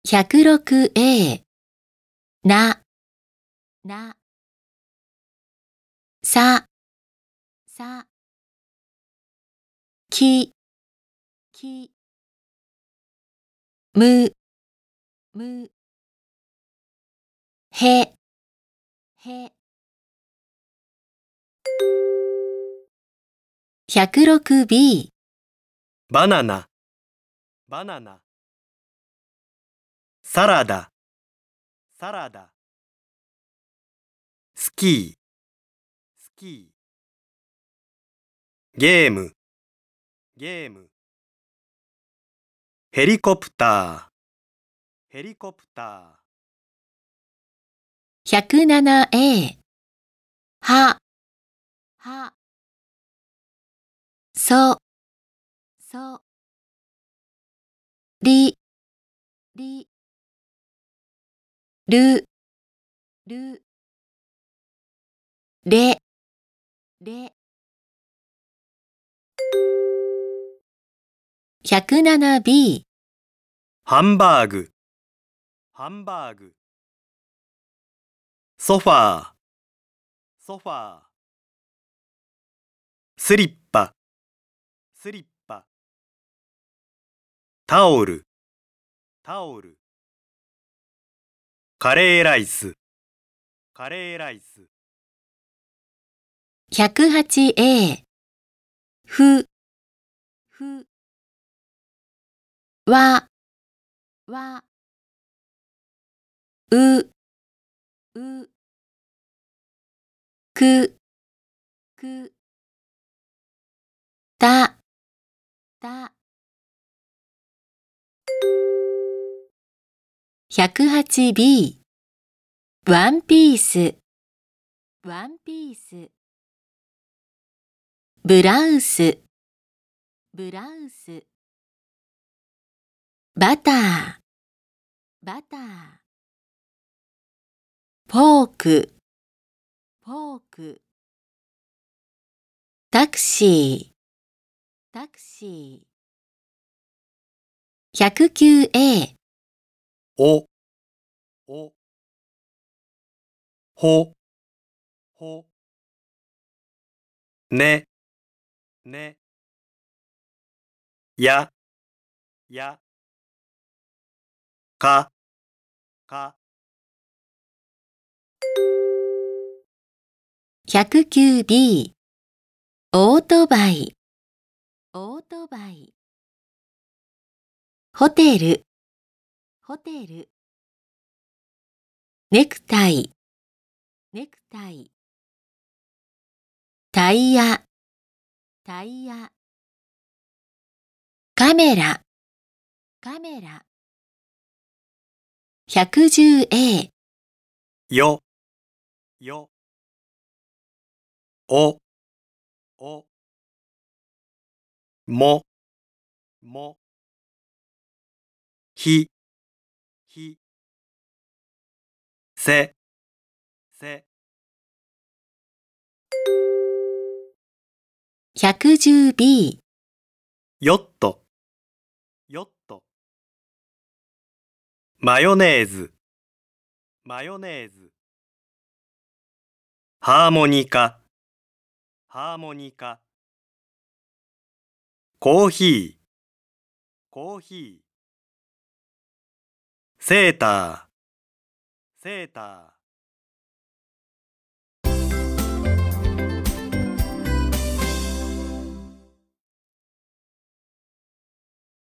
106A さきむへ106B バナナサラダスキーゲームヘリコプター 107A はそりるれ107B ハンバーグソファースリッパタオルカレーライス 108A ふわうくた108B ワンピースブラウスバターフォークタクシー 109A おほねやか 109B オートバイホテルネクタイタイヤカメラ 110A よおもひせ 110B ヨットマヨネーズハーモニカコーヒーセーター